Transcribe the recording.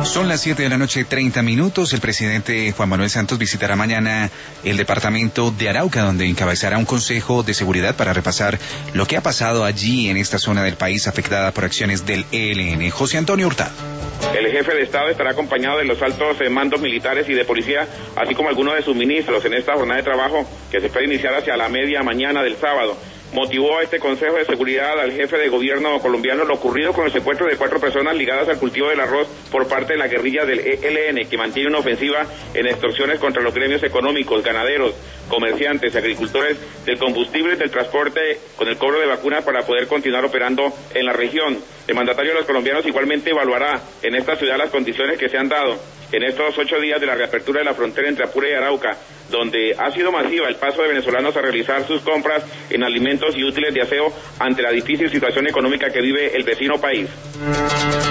Son las 7 de la noche, 30 minutos. El presidente Juan Manuel Santos visitará mañana el departamento de Arauca, donde encabezará un consejo de seguridad para repasar lo que ha pasado allí en esta zona del país afectada por acciones del ELN. José Antonio Hurtado. El jefe de Estado estará acompañado de los altos mandos militares y de policía, así como algunos de sus ministros en esta jornada de trabajo que se puede iniciar hacia la media mañana del sábado. Motivó a este Consejo de Seguridad al jefe de gobierno colombiano lo ocurrido con el secuestro de 4 personas ligadas al cultivo del arroz por parte de la guerrilla del ELN, que mantiene una ofensiva en extorsiones contra los gremios económicos, ganaderos, comerciantes, agricultores del combustible y del transporte, con el cobro de vacunas para poder continuar operando en la región. El mandatario de los colombianos igualmente evaluará en esta ciudad las condiciones que se han dado en estos 8 días de la reapertura de la frontera entre Apure y Arauca, donde ha sido masiva el paso de venezolanos a realizar sus compras en alimentos y útiles de aseo ante la difícil situación económica que vive el vecino país.